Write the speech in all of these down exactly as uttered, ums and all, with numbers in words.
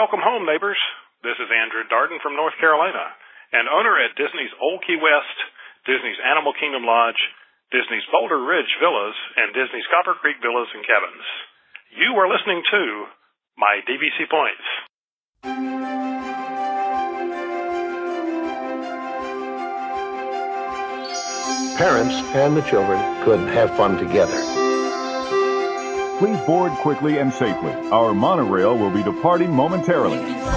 Welcome home, neighbors. This is Andrew Darden from North Carolina, and owner at Disney's Old Key West, Disney's Animal Kingdom Lodge, Disney's Boulder Ridge Villas, and Disney's Copper Creek Villas and Cabins. You are listening to My D V C Points. Parents and the children could have fun together. Please board quickly and safely. Our monorail will be departing momentarily.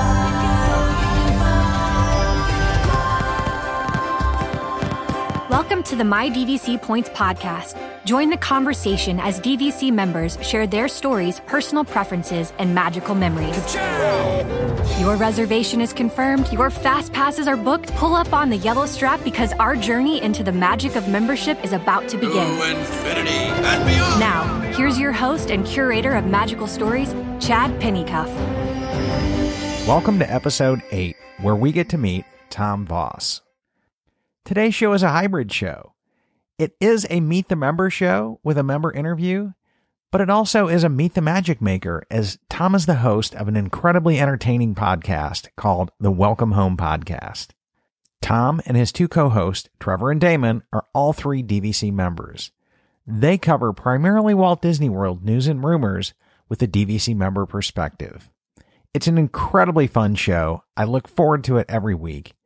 Welcome to the My D V C Points podcast. Join the conversation as D V C members share their stories, personal preferences, and magical memories. Your reservation is confirmed, your fast passes are booked. Pull up on the yellow strap because our journey into the magic of membership is about to begin. To infinity and beyond. Now, here's your host and curator of magical stories, Chad Pennycuff. Welcome to episode eight, where we get to meet Tom Voss. Today's show is a hybrid show. It is a Meet the Member show with a member interview, but it also is a Meet the Magic Maker, as Tom is the host of an incredibly entertaining podcast called the Welcome Home Podcast. Tom and his two co-hosts, Trevor and Damon, are all three D V C members. They cover primarily Walt Disney World news and rumors with a D V C member perspective. It's an incredibly fun show. I look forward to it every week.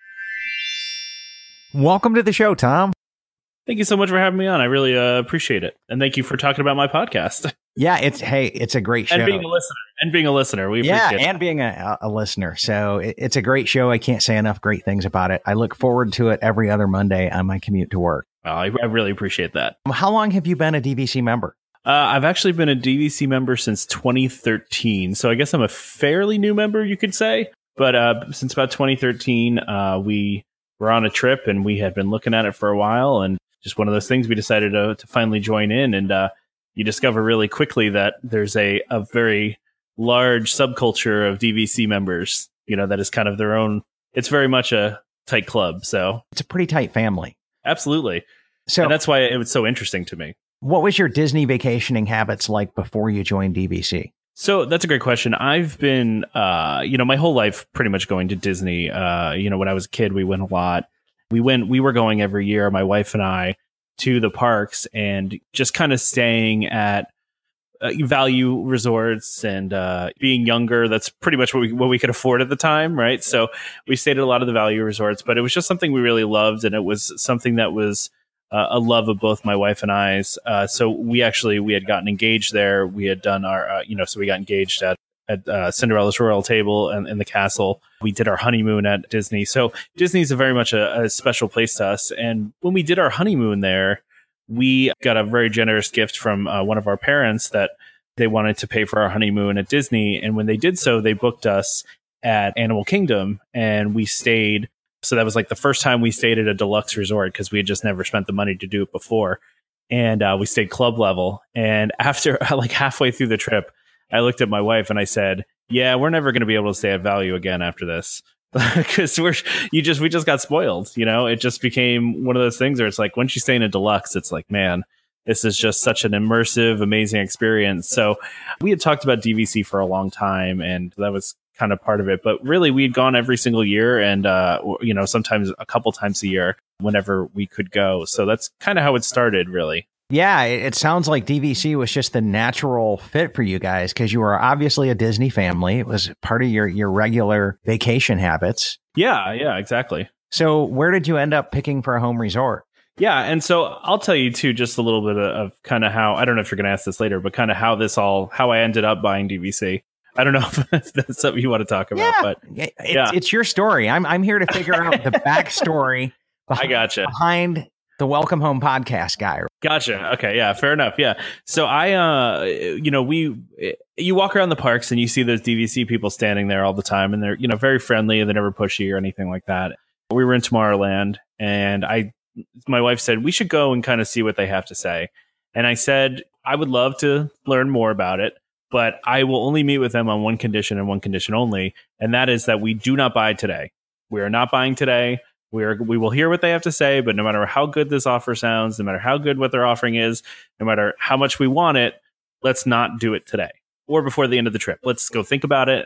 Welcome to the show, Tom. Thank you so much for having me on. I really uh, appreciate it. And thank you for talking about my podcast. Yeah, it's hey, it's a great show. And being a listener. And being a listener. We yeah, appreciate and it. being a, a listener. So it, it's a great show. I can't say enough great things about it. I look forward to it every other Monday on my commute to work. Oh, I, I really appreciate that. How long have you been a D V C member? Uh, I've actually been a D V C member since twenty thirteen. So I guess I'm a fairly new member, you could say. But uh, since about twenty thirteen, uh, we were on a trip and we had been looking at it for a while. And just one of those things, we decided to, to finally join in. And uh, you discover really quickly that there's a, a very large subculture of D V C members, you know, that is kind of their own. It's very much a tight club. So it's a pretty tight family. Absolutely. So and that's why it was so interesting to me. What was your Disney vacationing habits like before you joined D V C? So that's a great question. I've been, uh, you know, my whole life pretty much going to Disney. Uh, you know, when I was a kid, we went a lot. We went, we were going every year, my wife and I, to the parks and just kind of staying at uh, value resorts and uh, being younger. That's pretty much what we, what we could afford at the time. Right. So we stayed at a lot of the value resorts, but it was just something we really loved. And it was something that was uh, a love of both my wife and I's. Uh, so we actually, we had gotten engaged there. We had done our, uh, you know, so we got engaged at at uh, Cinderella's Royal Table and in the castle. We did our honeymoon at Disney. So Disney's a very much a, a special place to us. And when we did our honeymoon there, we got a very generous gift from uh, one of our parents that they wanted to pay for our honeymoon at Disney. And when they did so, they booked us at Animal Kingdom and we stayed. So that was like the first time we stayed at a deluxe resort because we had just never spent the money to do it before. And uh, we stayed club level. And after like halfway through the trip, I looked at my wife and I said, yeah, we're never going to be able to stay at value again after this because we're you just we just got spoiled. You know, it just became one of those things where it's like once you stay in a deluxe, it's like, man, this is just such an immersive, amazing experience. So we had talked about D V C for a long time and that was kind of part of it. But really, we had gone every single year and, uh, you know, sometimes a couple times a year whenever we could go. So that's kind of how it started, really. Yeah, it sounds like D V C was just the natural fit for you guys because you were obviously a Disney family. It was part of your, your regular vacation habits. Yeah, yeah, exactly. So where did you end up picking for a home resort? Yeah, and so I'll tell you, too, just a little bit of, of kind of how, I don't know if you're going to ask this later, but kind of how this all, how I ended up buying D V C. I don't know if that's something you want to talk about, yeah, but it's, yeah. it's your story. I'm I'm here to figure out the backstory behind, I gotcha. behind the Welcome Home Podcast guy. Gotcha. Okay. Yeah. Fair enough. Yeah. So I, uh, you know, we, you walk around the parks and you see those D V C people standing there all the time and they're, you know, very friendly and they're never pushy or anything like that. We were in Tomorrowland and I, my wife said, we should go and kind of see what they have to say. And I said, I would love to learn more about it, but I will only meet with them on one condition and one condition only. And that is that we do not buy today. We are not buying today. We are, we will hear what they have to say, but no matter how good this offer sounds, no matter how good what they're offering is, no matter how much we want it, let's not do it today or before the end of the trip. Let's go think about it.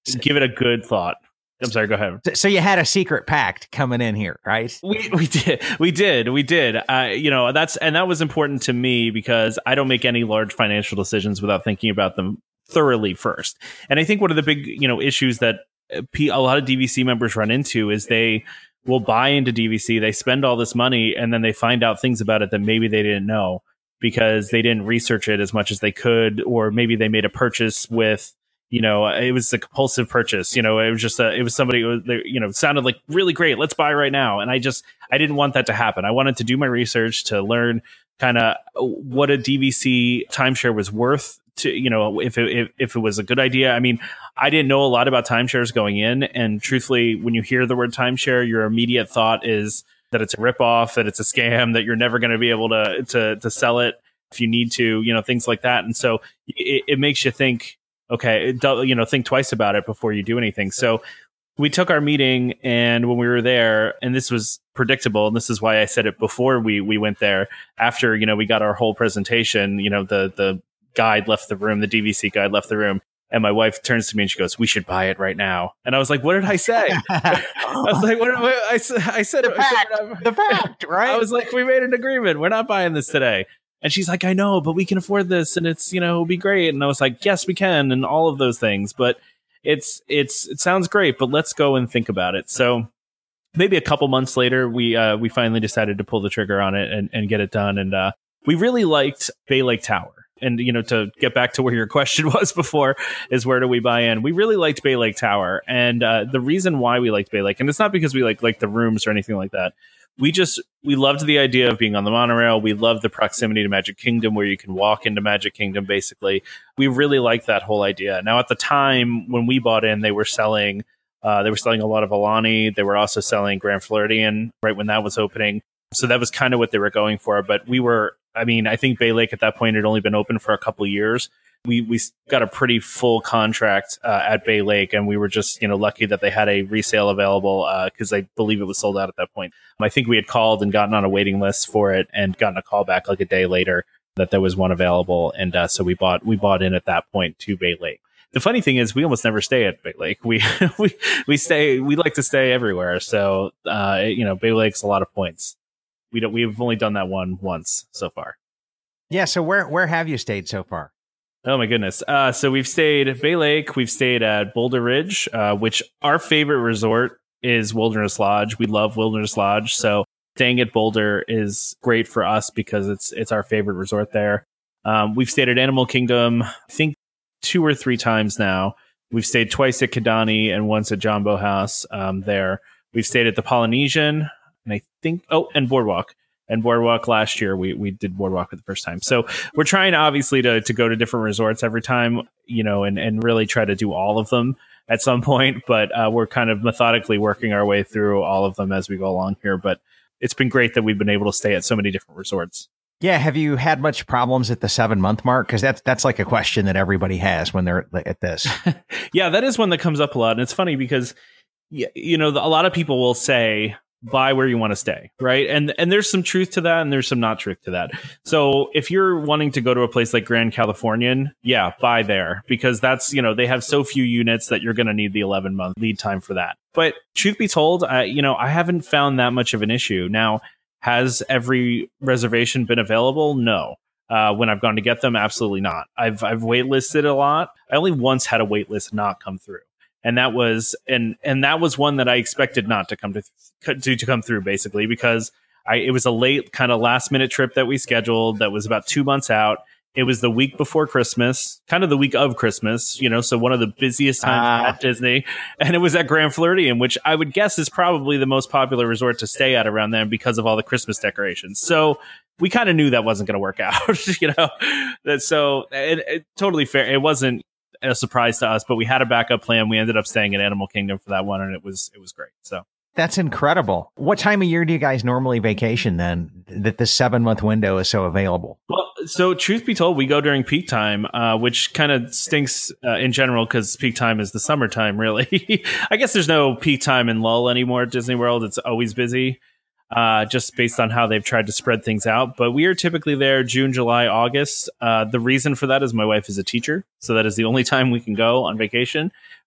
give it a good thought. I'm sorry, go ahead. So you had a secret pact coming in here, right? We we did. We did. We did. Uh, you know, that's and that was important to me because I don't make any large financial decisions without thinking about them thoroughly first. And I think one of the big, you know, issues that a lot of D V C members run into is they will buy into D V C, they spend all this money, and then they find out things about it that maybe they didn't know because they didn't research it as much as they could, or maybe they made a purchase with, you know, it was a compulsive purchase. You know, it was just a, it was somebody who, you know, sounded like really great. Let's buy right now. And I just, I didn't want that to happen. I wanted to do my research to learn kind of what a D V C timeshare was worth to, you know, if it, if, if it was a good idea. I mean, I didn't know a lot about timeshares going in. And truthfully, when you hear the word timeshare, your immediate thought is that it's a ripoff, that it's a scam, that you're never going to be able to, to, to sell it if you need to, you know, things like that. And so it, it makes you think, okay, you know, think twice about it before you do anything. So we took our meeting, and when we were there, and this was predictable, and this is why I said it before we we went there, after, you know, we got our whole presentation, you know, the the guide left the room, the D V C guide left the room, and my wife turns to me and she goes, "We should buy it right now." And I was like, "What did I say?" I was like, "What?" what I, I said, the fact, I said, the fact, right? I was like, "We made an agreement. We're not buying this today." And she's like, "I know, but we can afford this, and it's, you know, it'll be great." And I was like, "Yes, we can," and all of those things. But it's it's it sounds great, but let's go and think about it. So maybe a couple months later, we uh, we finally decided to pull the trigger on it and, and get it done. And uh, we really liked Bay Lake Tower. And, you know, to get back to where your question was before, is where do we buy in? We really liked Bay Lake Tower. And uh, the reason why we liked Bay Lake, and it's not because we like like the rooms or anything like that. We just, we loved the idea of being on the monorail. We loved the proximity to Magic Kingdom, where you can walk into Magic Kingdom, basically. We really liked that whole idea. Now, at the time when we bought in, they were selling, uh, they were selling a lot of Aulani. They were also selling Grand Floridian right when that was opening. So that was kind of what they were going for. But we were, I mean, I think Bay Lake at that point had only been open for a couple of years. We we got a pretty full contract uh, at Bay Lake, and we were just, you know, lucky that they had a resale available because uh, I believe it was sold out at that point. I think we had called and gotten on a waiting list for it and gotten a call back like a day later that there was one available, and uh, so we bought we bought in at that point to Bay Lake. The funny thing is, we almost never stay at Bay Lake. We we we stay. We like to stay everywhere. So uh, you know, Bay Lake's a lot of points. We don't. We've only done that one once so far. Yeah. So where where have you stayed so far? Oh my goodness. Uh, so we've stayed at Bay Lake. We've stayed at Boulder Ridge, uh, which our favorite resort is Wilderness Lodge. We love Wilderness Lodge. So staying at Boulder is great for us because it's it's our favorite resort there. Um, we've stayed at Animal Kingdom, I think two or three times now. We've stayed twice at Kidani and once at Jambo House um, there. We've stayed at the Polynesian, and I think, oh, and Boardwalk. And Boardwalk last year, we we did Boardwalk for the first time. So we're trying, obviously, to to go to different resorts every time, you know, and, and really try to do all of them at some point. But uh, we're kind of methodically working our way through all of them as we go along here. But it's been great that we've been able to stay at so many different resorts. Yeah. Have you had much problems at the seven month mark? Because that's that's like a question that everybody has when they're at this. Yeah, that is one that comes up a lot. And it's funny because, you know, a lot of people will say, buy where you want to stay, right? And and there's some truth to that, and there's some not truth to that. So if you're wanting to go to a place like Grand Californian, yeah, buy there, because that's, you know, they have so few units that you're going to need the eleven month lead time for that. But truth be told, I, you know, I haven't found that much of an issue. Now, has every reservation been available? No. Uh, when I've gone to get them, absolutely not. I've I've waitlisted a lot. I only once had a waitlist not come through. And that was and and that was one that I expected not to come to to, to come through, basically, because I it was a late kind of last minute trip that we scheduled that was about two months out. It was the week before Christmas, kind of the week of Christmas, you know, so one of the busiest times uh. at Disney. And it was at Grand Floridian, which I would guess is probably the most popular resort to stay at around then because of all the Christmas decorations. So we kind of knew that wasn't going to work out, you know. That so it, it, totally fair. It wasn't a surprise to us, but we had a backup plan. We ended up staying at Animal Kingdom for that one, and it was it was great. So that's incredible. What time of year do you guys normally vacation then, that the seven month window is so available? Well, so truth be told, we go during peak time, uh, which kind of stinks uh, in general because peak time is the summertime, really. I guess there's no peak time and lull anymore at Disney World. It's always busy. Uh, just based on how they've tried to spread things out. But we are typically there June, July, August. Uh, the reason for that is my wife is a teacher. So that is the only time we can go on vacation.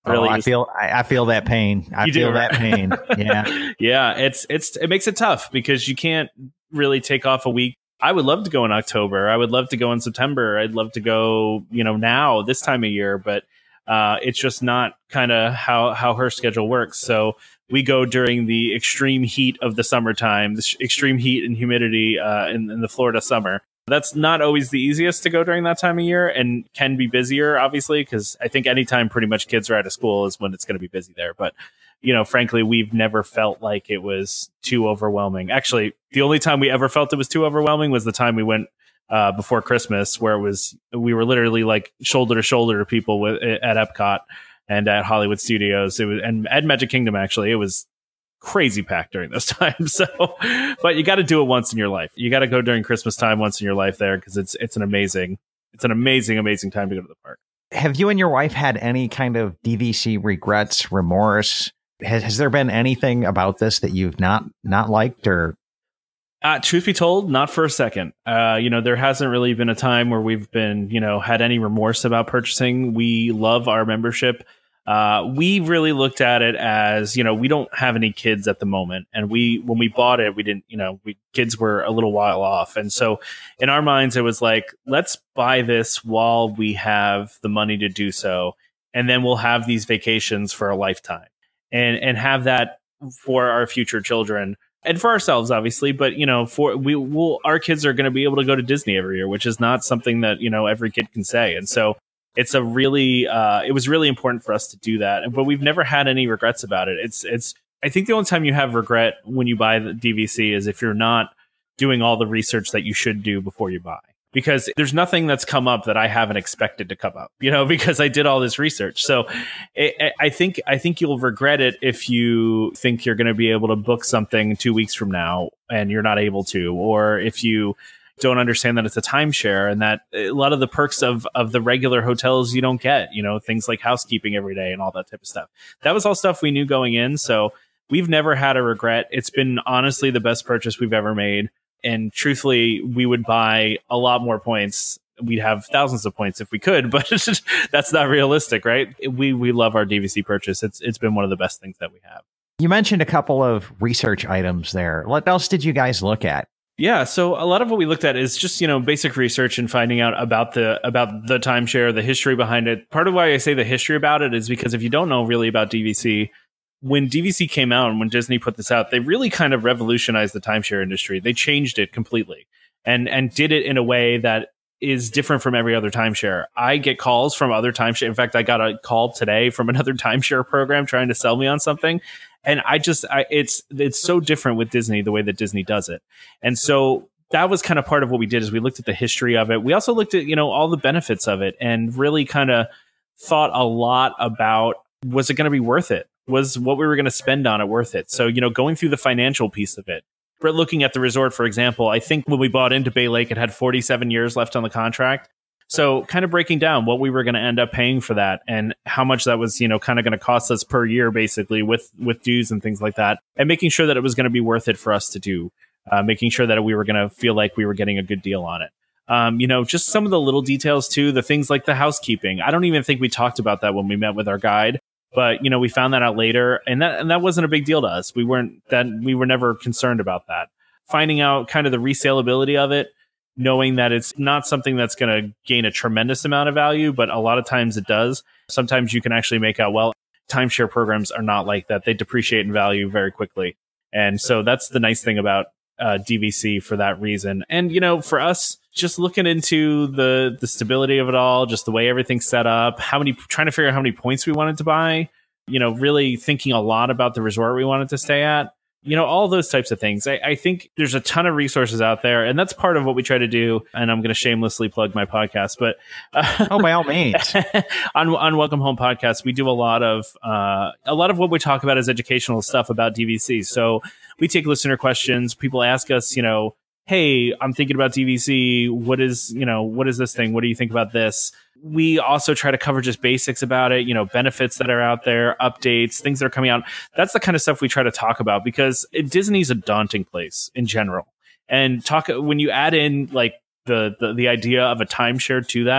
Really, oh, I feel I, I feel that pain. I You feel do, right? that pain. Yeah. Yeah, it's it's it makes it tough because you can't really take off a week. I would love to go in October. I would love to go in September. I'd love to go, you know, now this time of year, but uh, it's just not kind of how how her schedule works. So we go during the extreme heat of the summertime, the sh- extreme heat and humidity uh, in, in the Florida summer. That's not always the easiest to go during that time of year and can be busier, obviously, because I think anytime pretty much kids are out of school is when it's going to be busy there. But, you know, frankly, we've never felt like it was too overwhelming. Actually, the only time we ever felt it was too overwhelming was the time we went uh, before Christmas, where it was we were literally like shoulder to shoulder to people with, at Epcot and at Hollywood Studios. It was and at Magic Kingdom, actually, it was crazy packed during those times. So, but you got to do it once in your life. You got to go during Christmas time once in your life there because it's it's an amazing, it's an amazing, amazing time to go to the park. Have you and your wife had any kind of D V C regrets, remorse? Has, has there been anything about this that you've not not liked or? Uh, truth be told, not for a second. Uh, you know, there hasn't really been a time where we've been, you know, had any remorse about purchasing. We love our membership. Uh, we really looked at it as, you know, we don't have any kids at the moment. And we, when we bought it, we didn't, you know, we kids were a little while off. And so in our minds, it was like, let's buy this while we have the money to do so. And then we'll have these vacations for a lifetime and, and have that for our future children and for ourselves, obviously. But, you know, for we will, our kids are going to be able to go to Disney every year, which is not something that, you know, every kid can say. And so It's a really, uh, it was really important for us to do that, but we've never had any regrets about it. It's, it's. I think the only time you have regret when you buy the D V C is if you're not doing all the research that you should do before you buy, because there's nothing that's come up that I haven't expected to come up, you know, because I did all this research. So it, I think, I think you'll regret it if you think you're going to be able to book something two weeks from now and you're not able to, or if you don't understand that it's a timeshare and that a lot of the perks of, of the regular hotels you don't get, you know, things like housekeeping every day and all that type of stuff. That was all stuff we knew going in. So we've never had a regret. It's been honestly the best purchase we've ever made. And truthfully, we would buy a lot more points. We'd have thousands of points if we could, but that's not realistic, right? We we love our D V C purchase. It's It's been one of the best things that we have. You mentioned a couple of research items there. What else did you guys look at? Yeah, so a lot of what we looked at is just, you know, basic research and finding out about the about the timeshare, the history behind it. Part of why I say the history about it is because if you don't know really about D V C, when D V C came out and when Disney put this out, they really kind of revolutionized the timeshare industry. They changed it completely and and did it in a way that is different from every other timeshare. I get calls from other timeshare. In fact, I got a call today from another timeshare program trying to sell me on something. And I just, I, it's, it's so different with Disney, the way that Disney does it. And so that was kind of part of what we did is we looked at the history of it. We also looked at, you know, all the benefits of it and really kind of thought a lot about, was it going to be worth it? Was what we were going to spend on it worth it? So, you know, going through the financial piece of it, but looking at the resort, for example, I think when we bought into Bay Lake, it had forty-seven years left on the contract. So kind of breaking down what we were going to end up paying for that and how much that was, you know, kind of going to cost us per year, basically with, with dues and things like that. And making sure that it was going to be worth it for us to do, uh, making sure that we were going to feel like we were getting a good deal on it. Um, you know, just some of the little details too, the things like the housekeeping. I don't even think we talked about that when we met with our guide, but, you know, we found that out later and that, and that wasn't a big deal to us. We weren't that we were never concerned about that. Finding out kind of the resaleability of it, knowing that it's not something that's going to gain a tremendous amount of value, but a lot of times it does. Sometimes you can actually make out, well, timeshare programs are not like that. They depreciate in value very quickly. And so that's the nice thing about uh, D V C for that reason. And, you know, for us, just looking into the the stability of it all, just the way everything's set up, how many, trying to figure out how many points we wanted to buy, you know, really thinking a lot about the resort we wanted to stay at. You know, all those types of things. I, I think there's a ton of resources out there, and that's part of what we try to do. And I'm going to shamelessly plug my podcast, but uh, oh, by all means, on on Welcome Home Podcast, we do a lot of uh, a lot of what we talk about is educational stuff about D V C. So we take listener questions. People ask us, you know, hey, I'm thinking about D V C. What is, you know, what is this thing? What do you think about this? We also try to cover just basics about it, you know, benefits that are out there, updates, things that are coming out. That's the kind of stuff we try to talk about because it, Disney's a daunting place in general. And talk when you add in like the, the the idea of a timeshare to that,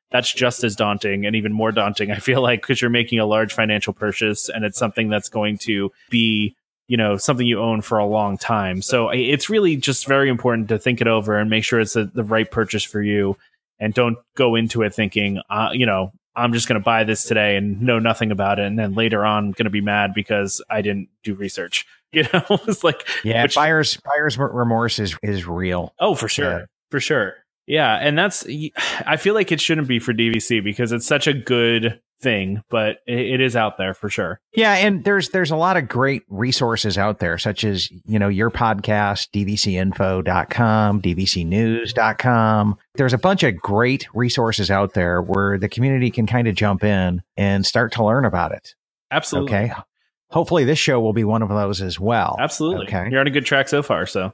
that's just as daunting and even more daunting, I feel like, because you're making a large financial purchase and it's something that's going to be, you know, something you own for a long time. So it's really just very important to think it over and make sure it's a, the right purchase for you, and don't go into it thinking, uh, you know, I'm just going to buy this today and know nothing about it, and then later on I'm going to be mad because I didn't do research. You know, it's like, yeah, which, buyer's buyer's remorse is is real. Oh, for sure, yeah. for sure. Yeah, and that's, I feel like it shouldn't be for D V C because it's such a good thing, but it, it is out there for sure. Yeah, and there's there's a lot of great resources out there, such as, you know, your podcast, D V C info dot com, D V C news dot com. There's a bunch of great resources out there where the community can kind of jump in and start to learn about it. Absolutely. Okay. Hopefully this show will be one of those as well. Absolutely. Okay. You're on a good track so far, so.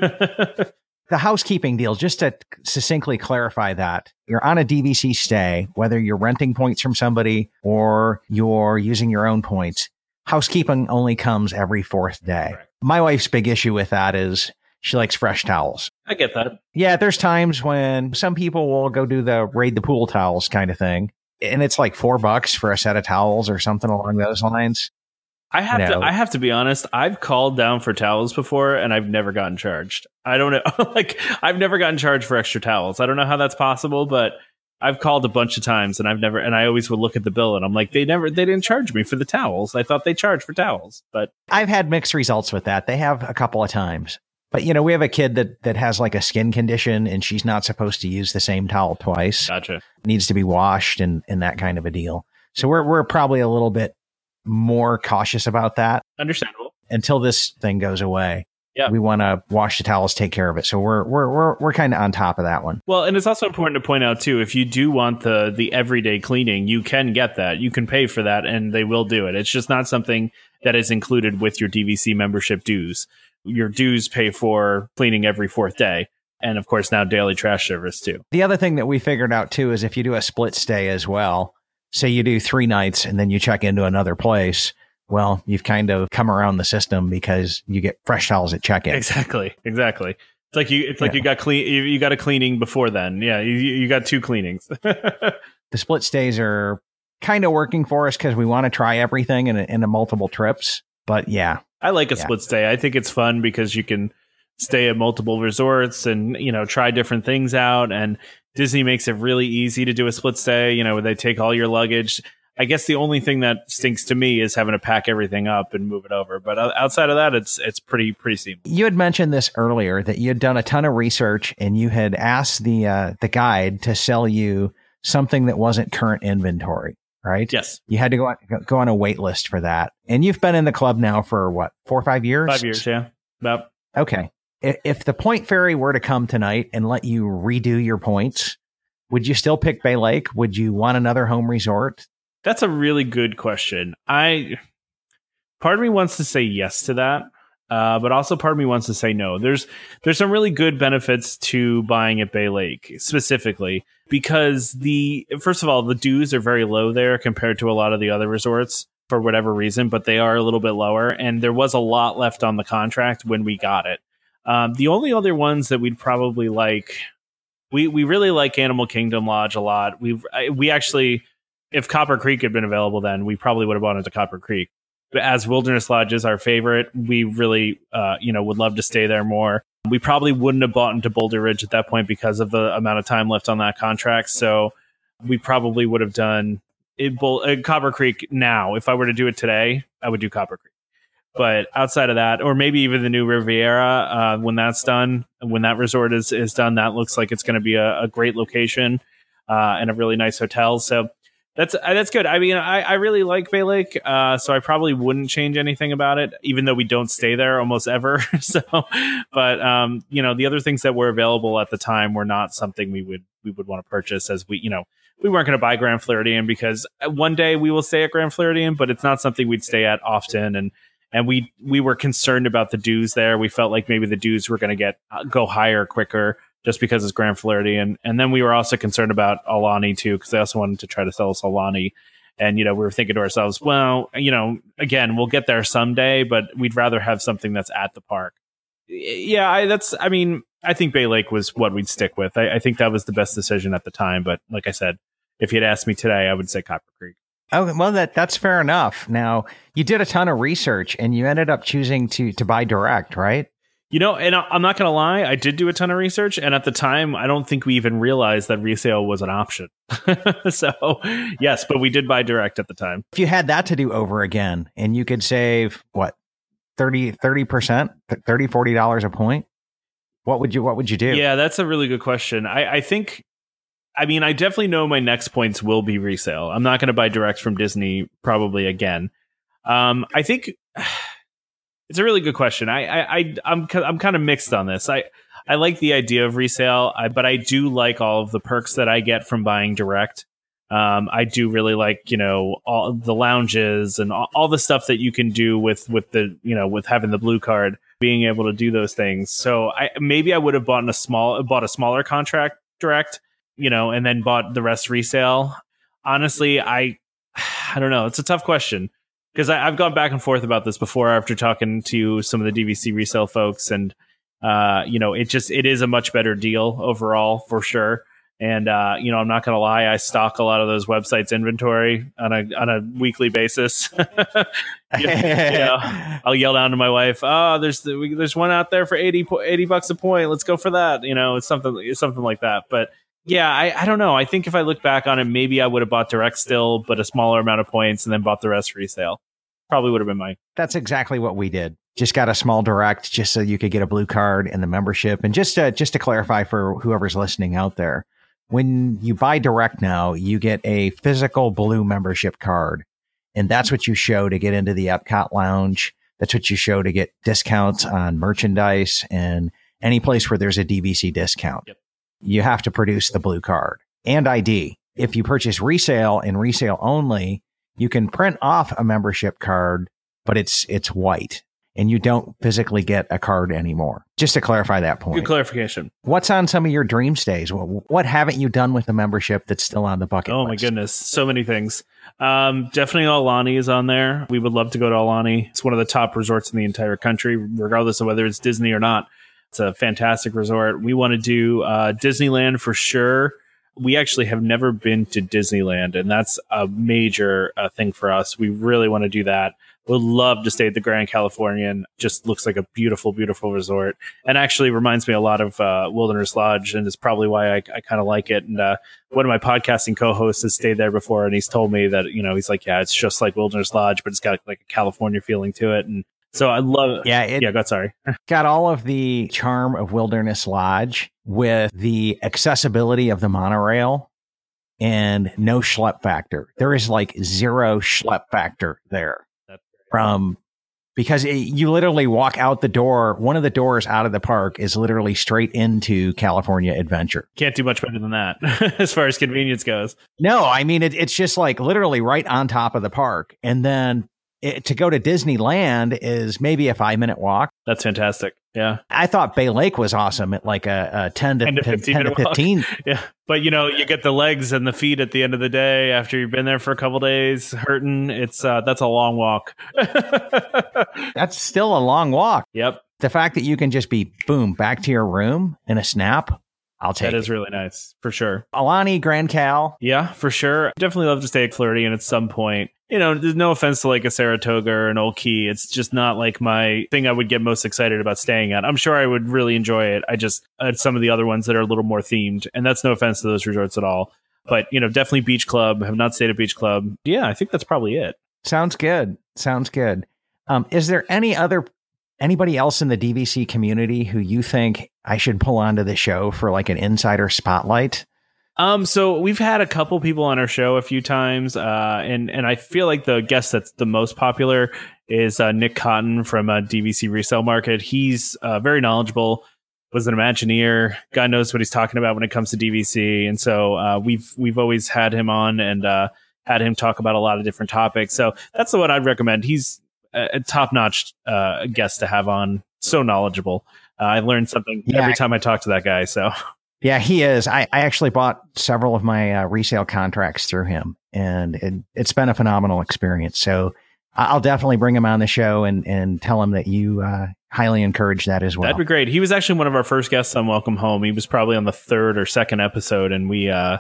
The housekeeping deal, just to succinctly clarify that, you're on a D V C stay, whether you're renting points from somebody or you're using your own points, housekeeping only comes every fourth day. Right. My wife's big issue with that is she likes fresh towels. I get that. Yeah, there's times when some people will go do the raid the pool towels kind of thing, and it's like four bucks for a set of towels or something along those lines. I have you know. to I have to be honest, I've called down for towels before and I've never gotten charged. I don't know. Like, I've never gotten charged for extra towels. I don't know how that's possible, but I've called a bunch of times and I've never, and I always would look at the bill and I'm like, they never, they didn't charge me for the towels. I thought they charged for towels, but I've had mixed results with that. They have a couple of times, but you know, we have a kid that, that has like a skin condition and she's not supposed to use the same towel twice. Gotcha. Needs to be washed and, and that kind of a deal. So we're, we're probably a little bit more cautious about that. Understandable. Until this thing goes away. Yeah. We want to wash the towels, take care of it. So we're we're we're we're kind of on top of that one. Well, and it's also important to point out too, if you do want the the everyday cleaning, you can get that. You can pay for that and they will do it. It's just not something that is included with your D V C membership dues. Your dues pay for cleaning every fourth day. And of course now daily trash service too. The other thing that we figured out too is if you do a split stay as well, say you do three nights and then you check into another place, well, you've kind of come around the system because you get fresh towels at check-in. Exactly. Exactly. It's like you, it's like yeah. you got clean, you, you got a cleaning before then. Yeah. You, you got two cleanings. The split stays are kind of working for us because we want to try everything in a, in a multiple trips. But yeah. I like a yeah. split stay. I think it's fun because you can stay at multiple resorts and, you know, try different things out. And Disney makes it really easy to do a split stay, you know, where they take all your luggage. I guess the only thing that stinks to me is having to pack everything up and move it over. But outside of that, it's it's pretty pretty seamless. You had mentioned this earlier that you had done a ton of research and you had asked the uh, the guide to sell you something that wasn't current inventory, right? Yes. You had to go on, go on a wait list for that. And you've been in the club now for what, four or five years? Five years, yeah. About. Okay. If the Point Fairy were to come tonight and let you redo your points, would you still pick Bay Lake? Would you want another home resort? That's a really good question. I part of me wants to say yes to that, uh, but also part of me wants to say no. There's there's some really good benefits to buying at Bay Lake specifically because the first of all the dues are very low there compared to a lot of the other resorts for whatever reason, but they are a little bit lower, and there was a lot left on the contract when we got it. Um, the only other ones that we'd probably like, we we really like Animal Kingdom Lodge a lot. We've we actually. If Copper Creek had been available then, we probably would have gone into Copper Creek. But as Wilderness Lodge is our favorite, we really, uh, you know, would love to stay there more. We probably wouldn't have bought into Boulder Ridge at that point because of the amount of time left on that contract. So we probably would have done it, uh, Copper Creek now. If I were to do it today, I would do Copper Creek. But outside of that, or maybe even the new Riviera, uh, when that's done, when that resort is, is done, that looks like it's going to be a, a great location uh, and a really nice hotel. So That's that's good. I mean, I, I really like Bay Lake, uh, so I probably wouldn't change anything about it, even though we don't stay there almost ever. So, but um, you know, the other things that were available at the time were not something we would we would want to purchase, as we, you know, we weren't going to buy Grand Floridian because one day we will stay at Grand Floridian, but it's not something we'd stay at often, and and we we were concerned about the dues there. We felt like maybe the dues were going to get uh, go higher quicker, just because it's Grand Floridian. And then we were also concerned about Aulani too, because they also wanted to try to sell us Aulani. And, you know, we were thinking to ourselves, well, you know, again, we'll get there someday, but we'd rather have something that's at the park. Yeah, I, that's, I mean, I think Bay Lake was what we'd stick with. I, I think that was the best decision at the time. But like I said, if you'd asked me today, I would say Copper Creek. Oh, well, that that's fair enough. Now, you did a ton of research and you ended up choosing to to buy direct, right? You know, and I'm not going to lie, I did do a ton of research, and at the time, I don't think we even realized that resale was an option. So, yes, but we did buy direct at the time. If you had that to do over again and you could save, what, thirty percent, thirty, forty dollars a point, what would you what would you do? Yeah, that's a really good question. I, I think, I mean, I definitely know my next points will be resale. I'm not going to buy direct from Disney probably again. Um, I think... It's a really good question. I, I, I I'm, I'm kind of mixed on this. I, I like the idea of resale, I, but I do like all of the perks that I get from buying direct. Um, I do really like, you know, all the lounges and all, all the stuff that you can do with, with the, you know, with having the blue card, being able to do those things. So I, maybe I would have bought a small, bought a smaller contract direct, you know, and then bought the rest resale. Honestly, I, I don't know. It's a tough question. Because I've gone back and forth about this before after talking to some of the D V C resale folks. And, uh, you know, it just it is a much better deal overall, for sure. And, uh, you know, I'm not going to lie. I stock a lot of those websites' inventory on a on a weekly basis. you, you know, I'll yell down to my wife, oh, there's there's one out there for eighty, eighty bucks a point. Let's go for that. You know, it's something, it's something like that. But yeah, I, I don't know. I think if I look back on it, maybe I would have bought direct still, but a smaller amount of points and then bought the rest resale. Probably would have been mine. That's exactly what we did. Just got a small direct just so you could get a blue card in the membership. And just to, just to clarify for whoever's listening out there, when you buy direct now, you get a physical blue membership card. And that's what you show to get into the Epcot Lounge. That's what you show to get discounts on merchandise and any place where there's a D V C discount. Yep. You have to produce the blue card and I D. If you purchase resale and resale only, you can print off a membership card, but it's it's white and you don't physically get a card anymore. Just to clarify that point. Good clarification. What's on some of your dream stays? What, what haven't you done with the membership that's still on the bucket oh, list? Oh my goodness. So many things. Um, definitely Aulani is on there. We would love to go to Aulani. It's one of the top resorts in the entire country, regardless of whether it's Disney or not. It's a fantastic resort. We want to do uh, Disneyland for sure. We actually have never been to Disneyland, and that's a major uh, thing for us. We really want to do that. Would love to stay at the Grand Californian. Just looks like a beautiful, beautiful resort, and actually reminds me a lot of uh, Wilderness Lodge, and is probably why I, I kind of like it. And uh, one of my podcasting co-hosts has stayed there before, and he's told me that, you know, he's like, yeah, it's just like Wilderness Lodge, but it's got like a California feeling to it. And so I love it. Yeah, it yeah, God, sorry. got all of the charm of Wilderness Lodge with the accessibility of the monorail and no schlep factor. There is like zero schlep factor there. From because it, you literally walk out the door. One of the doors out of the park is literally straight into California Adventure. Can't do much better than that as far as convenience goes. No, I mean, it, it's just like literally right on top of the park. And then it, to go to Disneyland is maybe a five minute walk. That's fantastic. Yeah. I thought Bay Lake was awesome at like a, a ten to fifteen. ten to fifteen. Yeah. But, you know, you get the legs and the feet at the end of the day after you've been there for a couple days hurting. It's uh, that's a long walk. That's still a long walk. Yep. The fact that you can just be, boom, back to your room in a snap, I'll take it. That is really nice, for sure. Aulani, Grand Cal. Yeah, for sure. Definitely love to stay at Floridian at some point. You know, there's no offense to like a Saratoga or an Old Key. It's just not like my thing I would get most excited about staying at. I'm sure I would really enjoy it. I just, at some of the other ones that are a little more themed. And that's no offense to those resorts at all. But, you know, definitely Beach Club. Have not stayed at Beach Club. Yeah, I think that's probably it. Sounds good. Sounds good. Um, is there any other, anybody else in the D V C community who you think I should pull onto the show for like an insider spotlight? Um, so we've had a couple people on our show a few times, uh, and, and I feel like the guest that's the most popular is uh, Nick Cotton from uh, D V C Resale Market. He's uh, very knowledgeable, was an Imagineer. God knows what he's talking about when it comes to D V C. And so uh, we've we've always had him on and uh, had him talk about a lot of different topics. So that's the one I'd recommend. He's a, a top-notch uh, guest to have on. So knowledgeable. Uh, I learned something yeah. every time I talk to that guy. So. Yeah, he is. I, I actually bought several of my uh, resale contracts through him, and it, it's been a phenomenal experience. So I'll definitely bring him on the show and, and tell him that you uh, highly encourage that as well. That'd be great. He was actually one of our first guests on Welcome Home. He was probably on the third or second episode, and we uh,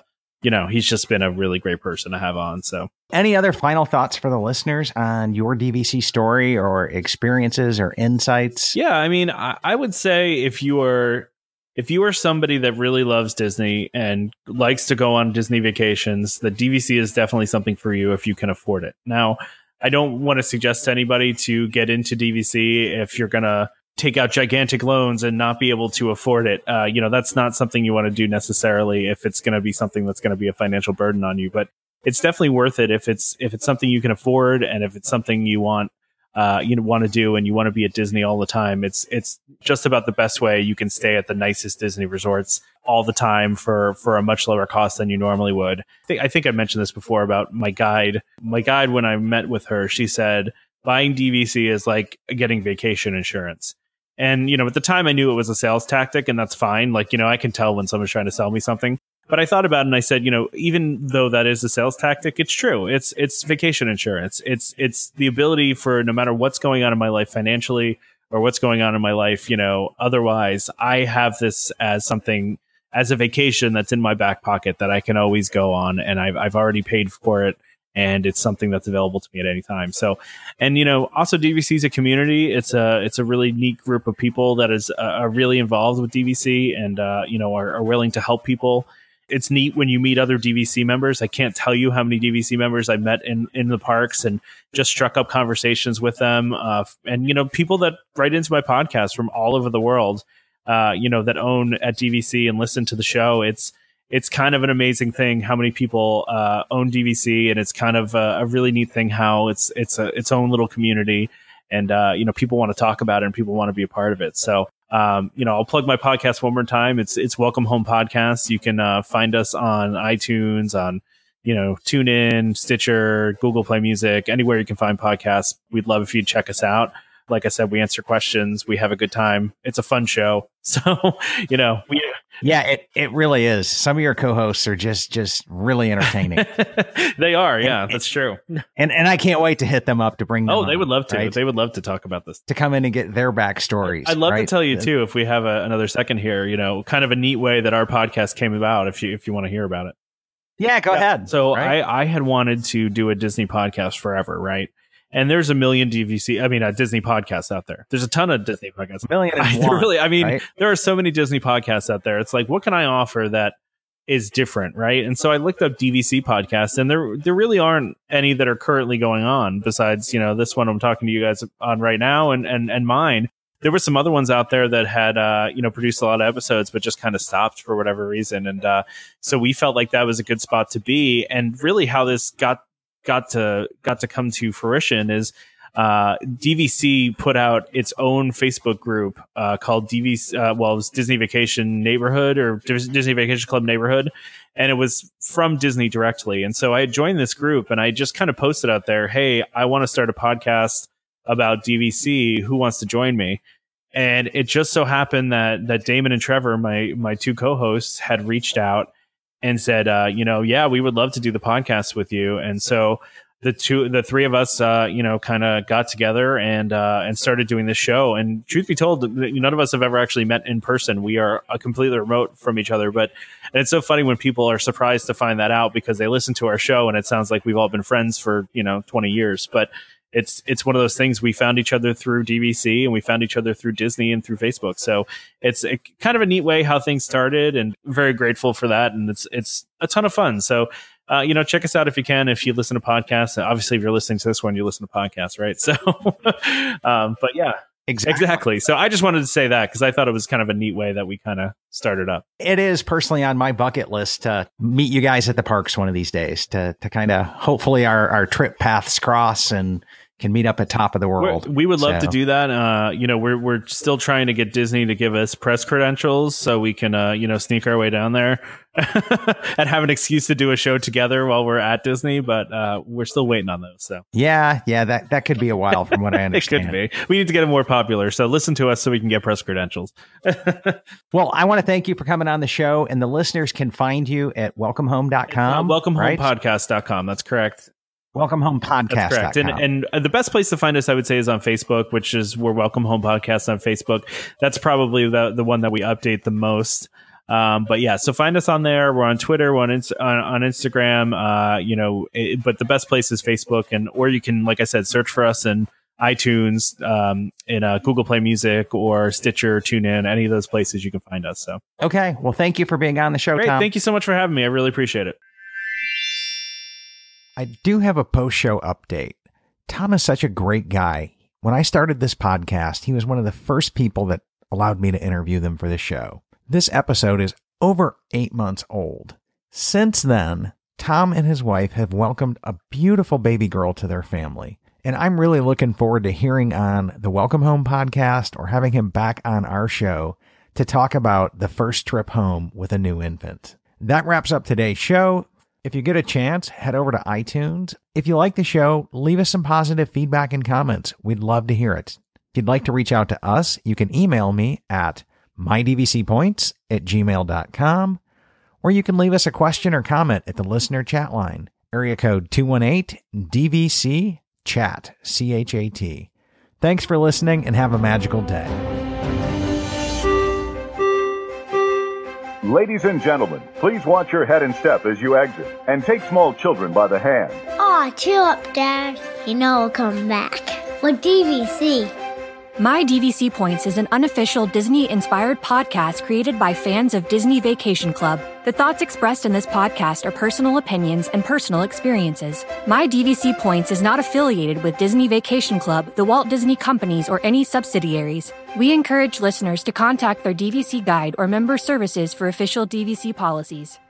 you know, he's just been a really great person to have on. So any other final thoughts for the listeners on your D V C story or experiences or insights? Yeah, I mean, I, I would say if you are if you are somebody that really loves Disney and likes to go on Disney vacations, the D V C is definitely something for you if you can afford it. Now, I don't want to suggest to anybody to get into D V C if you're going to take out gigantic loans and not be able to afford it. Uh, you know, that's not something you want to do necessarily if it's going to be something that's going to be a financial burden on you. But it's definitely worth it if it's if it's something you can afford and if it's something you want uh, you want to do and you want to be at Disney all the time. It's it's just about the best way you can stay at the nicest Disney resorts all the time for for a much lower cost than you normally would. I think, I think I mentioned this before about my guide. My guide, when I met with her, she said buying D V C is like getting vacation insurance. And, you know, at the time I knew it was a sales tactic, and that's fine. Like, you know, I can tell when someone's trying to sell me something. But I thought about it and I said, you know, even though that is a sales tactic, it's true. It's it's vacation insurance. It's it's the ability for no matter what's going on in my life financially or what's going on in my life, you know, otherwise, I have this as something, as a vacation that's in my back pocket that I can always go on. And I've I've already paid for it. And it's something that's available to me at any time. So, and, you know, also D V C is a community. It's a, it's a really neat group of people that is uh, are really involved with D V C and, uh, you know, are, are willing to help people. It's neat when you meet other D V C members. I can't tell you how many D V C members I met in, in the parks and just struck up conversations with them. Uh, and, you know, people that write into my podcast from all over the world, uh, you know, that own at D V C and listen to the show. It's, It's kind of an amazing thing how many people uh, own D V C, and it's kind of a, a really neat thing how it's it's a, its own little community, and uh, you know, people want to talk about it and people want to be a part of it. So um, you know, I'll plug my podcast one more time. It's it's Welcome Home Podcast. You can uh, find us on iTunes, on you know TuneIn, Stitcher, Google Play Music, anywhere you can find podcasts. We'd love if you'd check us out. Like I said, we answer questions. We have a good time. It's a fun show. So, you know, we. Yeah, it, it really is. Some of your co-hosts are just just really entertaining. They are. Yeah, and, that's true. And and I can't wait to hit them up to bring them Oh, they on, would love to. right? They would love to talk about this. To come in and get their backstories. I'd love right? to tell you, too, if we have a, another second here, you know, kind of a neat way that our podcast came about, if you if you want to hear about it. Yeah, go yeah. ahead. So right? I, I had wanted to do a Disney podcast forever, right? And there's a million D V C, I mean, uh, Disney podcasts out there. There's a ton of Disney podcasts. A million and I, one, really, I mean, right? there are so many Disney podcasts out there. It's like, what can I offer that is different, right? And so I looked up D V C podcasts, and there there really aren't any that are currently going on besides, you know, this one I'm talking to you guys on right now and and and mine. There were some other ones out there that had, uh, you know, produced a lot of episodes, but just kind of stopped for whatever reason. And uh, so we felt like that was a good spot to be. And really how this got got to got to come to fruition is Uh, D V C put out its own Facebook group uh, called D V C, uh, well, it was Disney Vacation Neighborhood or Disney Vacation Club Neighborhood, and it was from Disney directly. And so I joined this group, and I just kind of posted out there, "Hey, I want to start a podcast about D V C. Who wants to join me?" And it just so happened that that Damon and Trevor, my my two co-hosts, had reached out and said, uh, "You know, yeah, we would love to do the podcast with you." And so the two, the three of us, uh, you know, kind of got together and uh, and started doing this show. And truth be told, none of us have ever actually met in person. We are uh, completely remote from each other. But and it's so funny when people are surprised to find that out because they listen to our show and it sounds like we've all been friends for, you know, twenty years. But it's it's one of those things. We found each other through D V C and we found each other through Disney and through Facebook. So it's a, kind of a neat way how things started, and very grateful for that. And it's it's a ton of fun. So. Uh, you know, check us out if you can, if you listen to podcasts. Obviously, if you're listening to this one, you listen to podcasts, right? So, um, but yeah, exactly. exactly. So I just wanted to say that because I thought it was kind of a neat way that we kind of started up. It is personally on my bucket list to meet you guys at the parks one of these days to, to kind of hopefully our, our trip paths cross and can meet up at Top of the World. We're, we would love so. to do that. Uh, you know, we're we're still trying to get Disney to give us press credentials so we can, uh, you know, sneak our way down there and have an excuse to do a show together while we're at Disney. But uh, we're still waiting on those. So yeah, yeah, that, that could be a while from what I understand. It could be. We need to get it more popular. So listen to us so we can get press credentials. Well, I want to thank you for coming on the show, and the listeners can find you at welcome home dot com. Uh, welcome home right? podcast dot com. That's correct. welcome home podcast dot com. That's correct. And, and the best place to find us, I would say, is on Facebook, which is we're Welcome Home Podcast on Facebook. That's probably the, the one that we update the most. Um, but yeah, so find us on there. We're on Twitter, we're on, Inst- on, on Instagram, uh, you know, it, but the best place is Facebook, and, or you can, like I said, search for us in iTunes, um, in uh, Google Play Music or Stitcher, TuneIn, any of those places you can find us. So, Okay. Well, thank you for being on the show, great. Tom. Thank you so much for having me. I really appreciate it. I do have a post-show update. Tom is such a great guy. When I started this podcast, he was one of the first people that allowed me to interview them for the show. This episode is over eight months old. Since then, Tom and his wife have welcomed a beautiful baby girl to their family. And I'm really looking forward to hearing on the Welcome Home podcast or having him back on our show to talk about the first trip home with a new infant. That wraps up today's show. If you get a chance, head over to iTunes. If you like the show, leave us some positive feedback and comments. We'd love to hear it. If you'd like to reach out to us, you can email me at mydvcpoints at gmail dot com, or you can leave us a question or comment at the listener chat line, area code two one eight D V C chat, C H A T. Thanks for listening and have a magical day. Ladies and gentlemen, please watch your head and step as you exit, and take small children by the hand. Aw, chill up, Dad. You know I'll come back. With D V C. My D V C Points is an unofficial Disney-inspired podcast created by fans of Disney Vacation Club. The thoughts expressed in this podcast are personal opinions and personal experiences. My D V C Points is not affiliated with Disney Vacation Club, the Walt Disney Companies, or any subsidiaries. We encourage listeners to contact their D V C guide or member services for official D V C policies.